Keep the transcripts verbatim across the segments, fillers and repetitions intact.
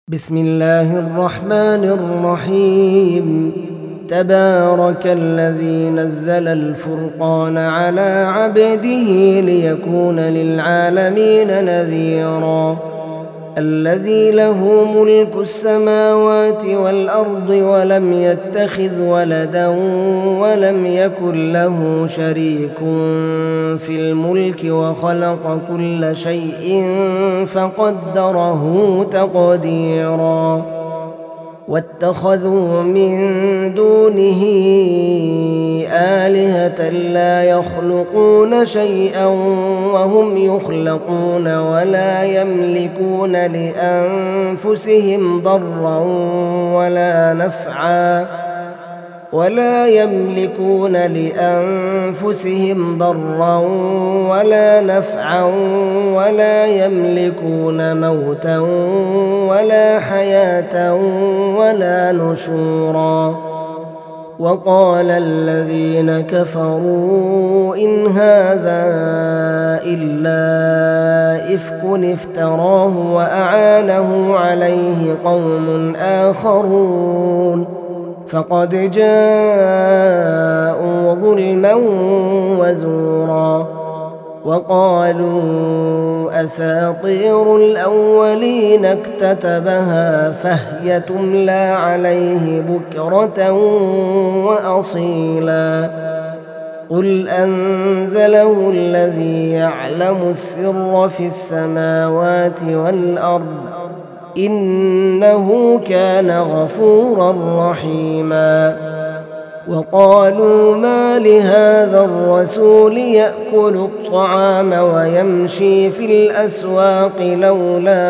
بسم الله الرحمن الرحيم. تبارك الذي نزل الفرقان على عبده ليكون للعالمين نذيرا. الذي له ملك السماوات والأرض ولم يتخذ ولدا ولم يكن له شريك في الملك وخلق كل شيء فقدره تقديرا. واتخذوا من دونه آلهة لا يخلقون شيئا وهم يخلقون ولا يملكون لأنفسهم ضرا ولا نفعا ولا يملكون لأنفسهم ضرا ولا نفعا ولا يملكون موتا ولا حياة ولا نشورا. وقال الذين كفروا إن هذا إلا إفك افتراه وأعانه عليه قوم آخرون فقد جاءوا ظلما وزورا. وقالوا أساطير الأولين اكتتبها فهي تملى عليه بكرة وأصيلا. قل أنزله الذي يعلم السر في السماوات والأرض إنه كان غفورا رحيما. وقالوا ما لهذا الرسول يأكل الطعام ويمشي في الأسواق لولا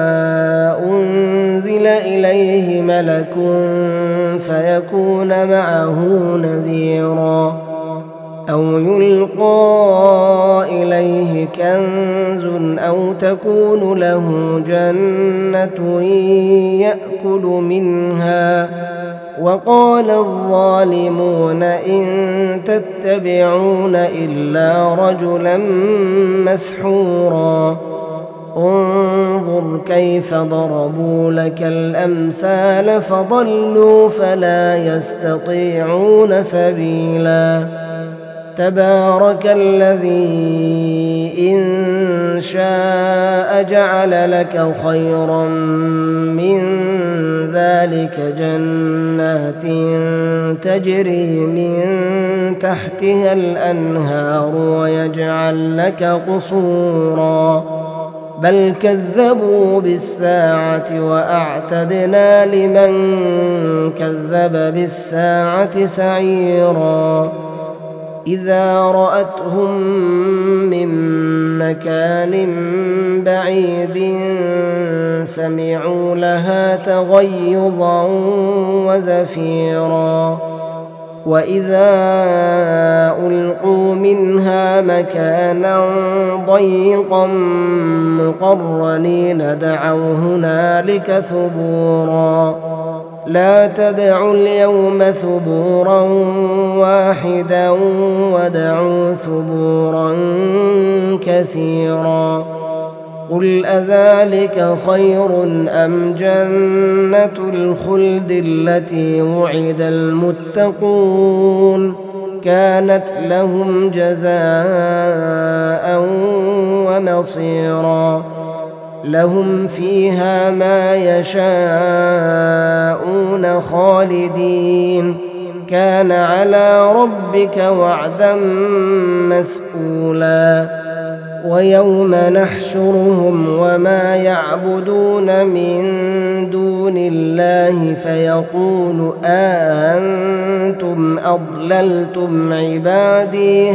أنزل إليه ملك فيكون معه نذيرا أو يلقى إليه كنز أو تكون له جنة يأكل منها. وقال الظالمون إن تتبعون إلا رجلا مسحورا. انظر كيف ضربوا لك الأمثال فضلوا فلا يستطيعون سبيلا. تبارك الذي إن شاء جعل لك خيرا من ذلك جنات تجري من تحتها الأنهار ويجعل لك قصورا بل كذبوا بالساعة وأعتدنا لمن كذب بالساعة سعيرا. إذا رأتهم من مكان بعيد سمعوا لها تغيظا وزفيرا. وإذا ألقوا منها مكانا ضيقا مقرنين دعوا هنالك ثبورا. لا تدعوا اليوم ثبورا واحدا ودعوا ثبورا كثيرا. قل أذلك خير أم جنة الخلد التي وعد المتقون كانت لهم جزاء ومصيرا. لهم فيها ما يشاءون خالدين كان على ربك وعدا مسئولا. ويوم نحشرهم وما يعبدون من دون الله فيقول أأنتم أضللتم عبادي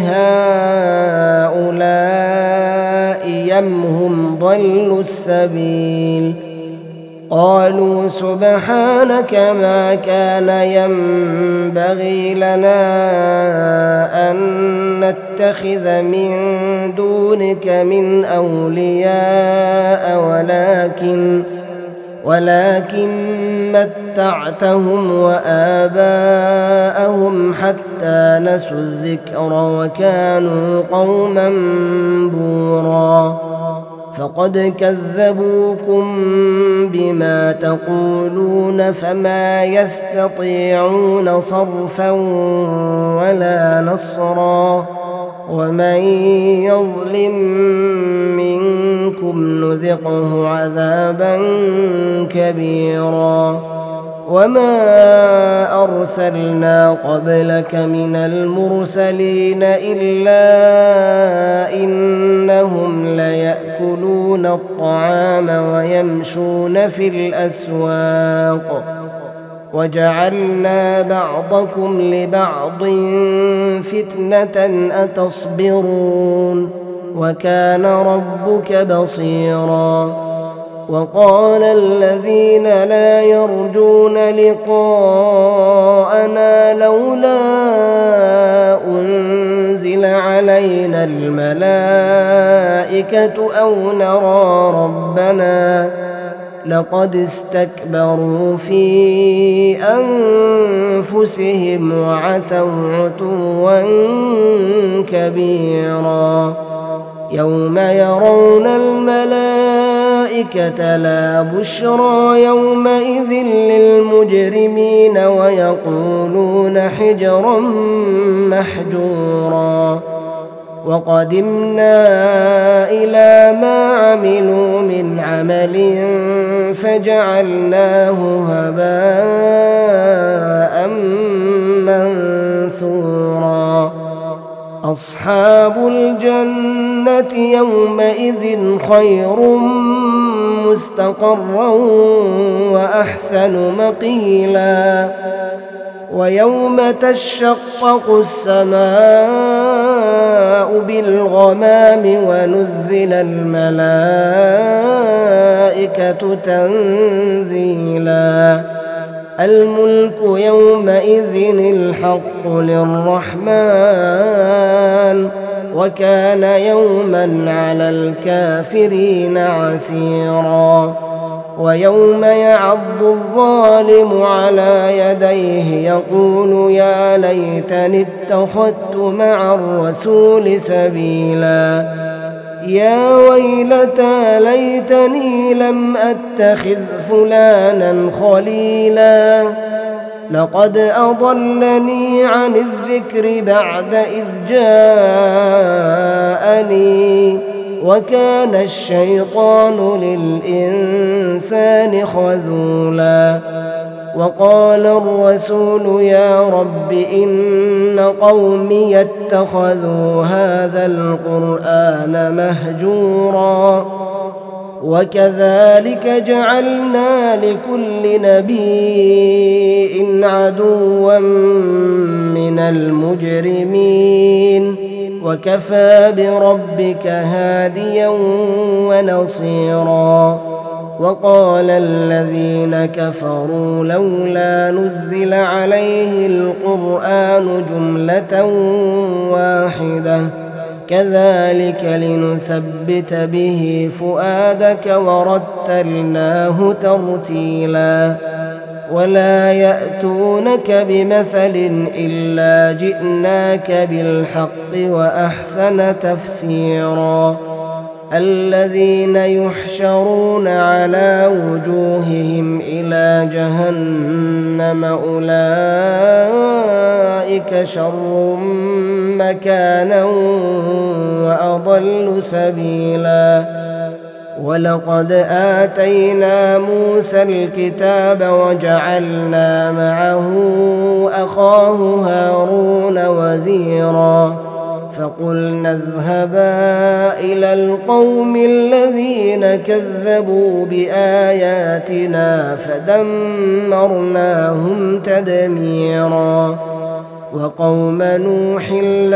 هؤلاء أم هم ضلوا السبيل. قالوا سبحانك ما كان ينبغي لنا أن نتخذ من دونك من أولياء ولكن ولكن متعتهم وآباءهم حتى نسوا الذكر وكانوا قوما بورا. فقد كذبوكم بما تقولون فما يستطيعون صرفا ولا نصرا ومن يظلم منكم نذقه عذابا كبيرا وما أرسلنا قبلك من المرسلين إلا إنهم ليأكلون الطعام ويمشون في الأسواق وجعلنا بعضكم لبعض فتنة أتصبرون وكان ربك بصيرا وقال الذين لا يرجون لقاءنا لولا أنزل علينا الملائكة أو نرى ربنا لقد استكبروا في أنفسهم وعتوا عتوا كبيرا يوم يرون الملائكة لا بشرى يومئذ للمجرمين ويقولون حجرا محجورا وقدمنا إلى ما عملوا من عمل فجعلناه هباء منثورا أصحاب الجنة يومئذ خير مستقرا وأحسن مقيلا ويوم تشقق السماء بالغمام ونزل الملائكة تنزيلا الملك يومئذ الحق للرحمن وكان يوما على الكافرين عسيرا ويوم يعض الظالم على يديه يقول يا ليتني اتخذت مع الرسول سبيلا يا ويلتى ليتني لم أتخذ فلانا خليلا لقد أضلني عن الذكر بعد إذ جاءني وكان الشيطان للإنسان خذولا وقال الرسول يا رب إن قومي اتخذوا هذا القرآن مهجورا وكذلك جعلنا لكل نبي عدوا من المجرمين وكفى بربك هاديا ونصيرا وقال الذين كفروا لولا نزل عليه القرآن جملة واحدة كذلك لنثبت به فؤادك ورتلناه ترتيلا ولا يأتونك بمثل إلا جئناك بالحق وأحسن تفسيرا الذين يحشرون على وجوههم إلى جهنم أولئك شر مكانا وأضل سبيلا ولقد آتينا موسى الكتاب وجعلنا معه أخاه هارون وزيرا فقلنا اذهبا إلى القوم الذين كذبوا بآياتنا فدمرناهم تدميرا وقوم نوح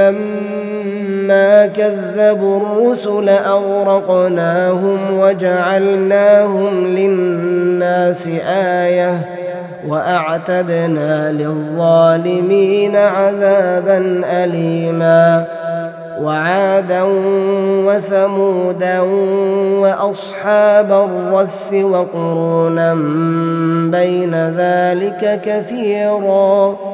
لما كذبوا الرسل أغرقناهم وجعلناهم للناس آية وأعتدنا للظالمين عذابا أليما وعادا وثمودا وأصحاب الرس وقرونا بين ذلك كثيرا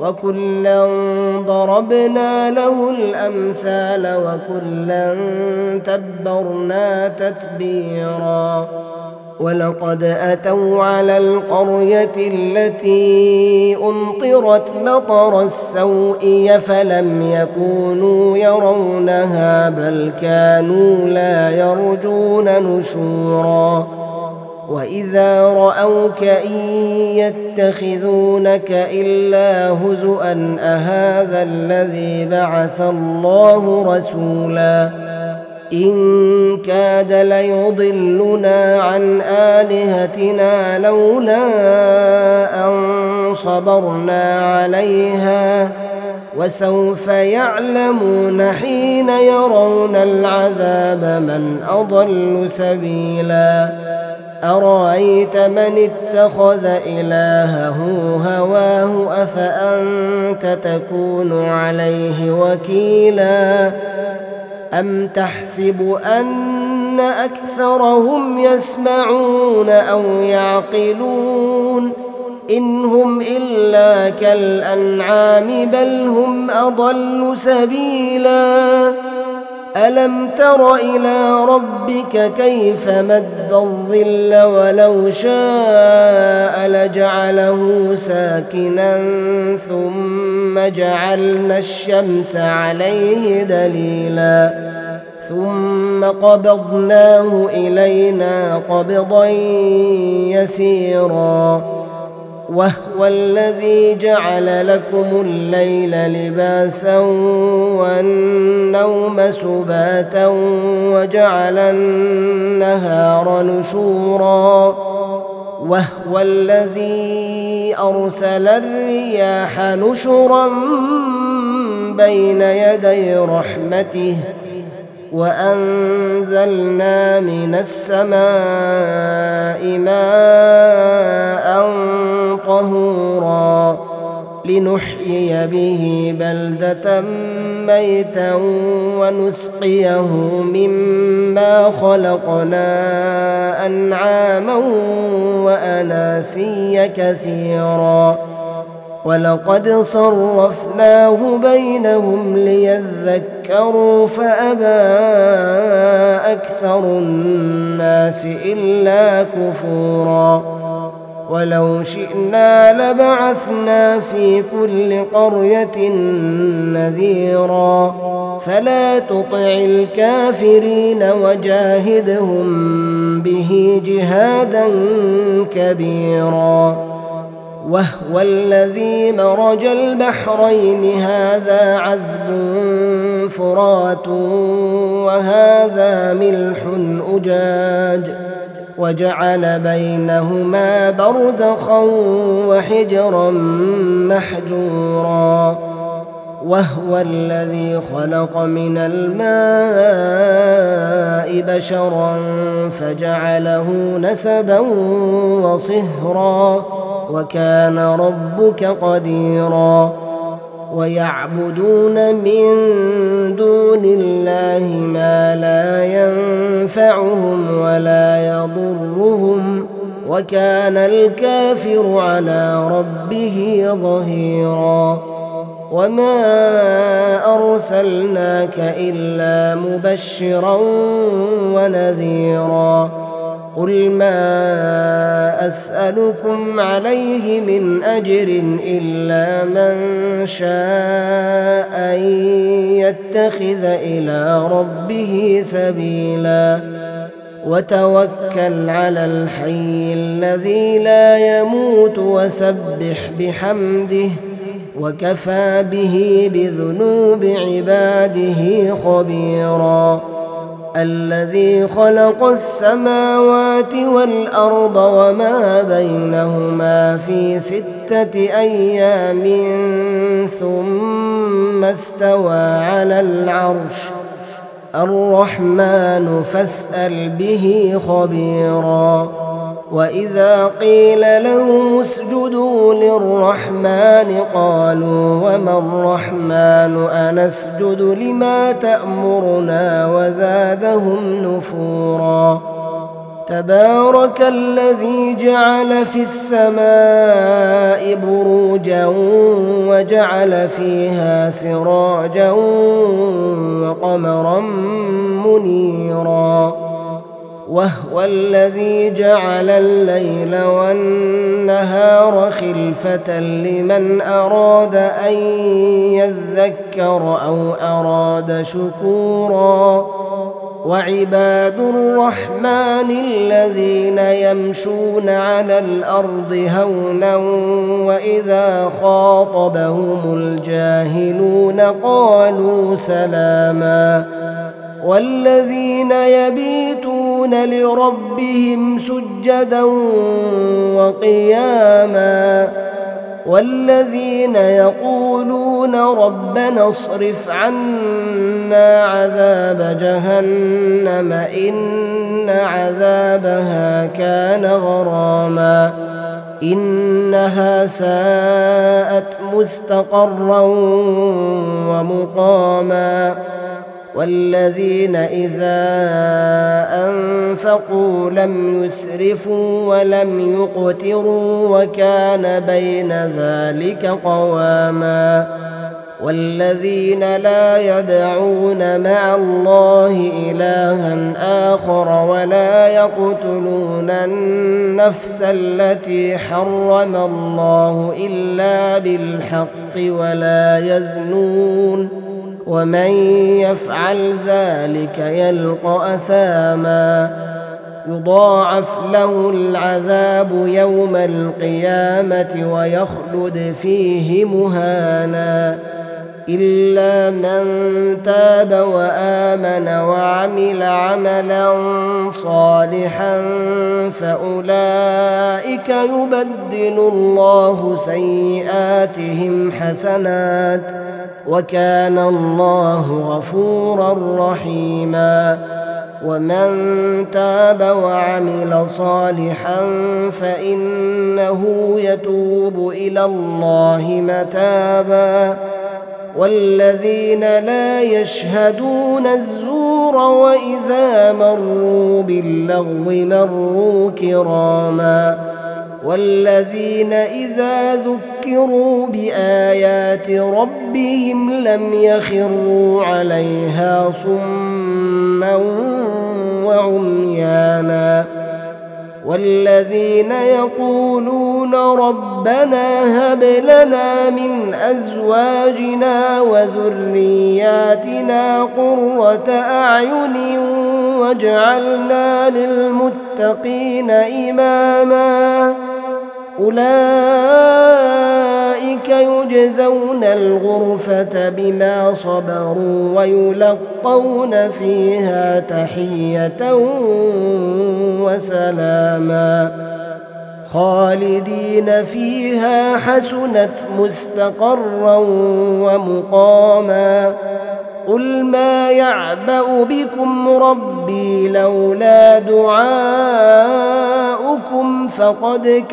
وكلا ضربنا له الأمثال وكلا تبرنا تتبيرا ولقد أتوا على القرية التي أمطرت مطر السوء فلم يكونوا يرونها بل كانوا لا يرجون نشورا وإذا رأوك إن يتخذونك إلا هزؤا أهذا الذي بعث الله رسولا إن كاد ليضلنا عن آلهتنا لولا أن صبرنا عليها وسوف يعلمون حين يرون العذاب من أضل سبيلا أرأيت من اتخذ إلهه هواه أفأنت تكون عليه وكيلا أم تحسب أن أكثرهم يسمعون أو يعقلون إن هم إلا كالأنعام بل هم أضل سبيلا ألم تر إلى ربك كيف مد الظل ولو شاء لجعله ساكنا ثم جعلنا الشمس عليه دليلا ثم قبضناه إلينا قبضا يسيرا وهو الذي جعل لكم الليل لباسا والنوم سباتا وجعل النهار نشورا وهو الذي أرسل الرياح نشرا بين يدي رحمته وأنزلنا من السماء ماء طهورا لنحيي به بلدة ميتا ونسقيه مما خلقنا أنعاما وأناسيا كثيرا ولقد صرفناه بينهم ليذكروا فأبى أكثر الناس إلا كفورا ولو شئنا لبعثنا في كل قرية نذيرا فلا تطع الكافرين وجاهدهم به جهادا كبيرا وهو الذي مرج البحرين هذا عذب فرات وهذا ملح أجاج وجعل بينهما برزخا وحجرا محجورا وهو الذي خلق من الماء بشرا فجعله نسبا وصهرا وكان ربك قديرا ويعبدون من دون الله ما لا ينفعهم ولا يضرهم وكان الكافر على ربه ظهيرا وما أرسلناك إلا مبشرا ونذيرا قل ما أسألكم عليه من أجر إلا من شاء أن يتخذ إلى ربه سبيلا وتوكل على الحي الذي لا يموت وسبح بحمده وكفى به بذنوب عباده خبيرا الذي خلق السماوات والأرض وما بينهما في ستة أيام ثم استوى على العرش الرحمن فاسأل به خبيرا وإذا قيل لهم اسجدوا للرحمن قالوا وما الرحمن أنسجد لما تأمرنا وزادهم نفورا تبارك الذي جعل في السماء بروجا وجعل فيها سراجا وقمرا منيرا وهو الذي جعل الليل والنهار خلفة لمن أراد أن يذكر أو أراد شكورا وعباد الرحمن الذين يمشون على الأرض هونا وإذا خاطبهم الجاهلون قالوا سلاما والذين يبيتون لربهم سجدا وقياما والذين يقولون ربنا اصرف عنا عذاب جهنم إن عذابها كان غراما إنها ساءت مستقرا ومقاما والذين إذا أنفقوا لم يسرفوا ولم يقتروا وكان بين ذلك قواما والذين لا يدعون مع الله إلها آخر ولا يقتلون النفس التي حرم الله إلا بالحق ولا يزنون ومن يفعل ذلك يلقى أثاما يضاعف له العذاب يوم القيامة ويخلد فيه مهانا إلا من تاب وآمن وعمل عملا صالحا فأولئك يبدل الله سيئاتهم حسنات وكان الله غفورا رحيما ومن تاب وعمل صالحا فإنه يتوب إلى الله متابا والذين لا يشهدون الزور وإذا مروا باللغو مروا كراما والذين إذا ذكروا بآيات ربهم لم يخروا عليها صما وعميانا والذين يقولون ربنا هب لنا من أزواجنا وذرياتنا قرة أعين واجعلنا للمتقين إماما أولئك يجزون الغرفة بما صبروا ويلقون فيها تحية وسلاما خالدين فيها حسنت مستقرا ومقاما قل ما يعبأ بكم ربي لولا دعاؤكم فقد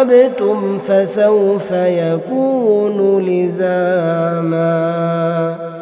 كذبتم فسوف يكون لزاما.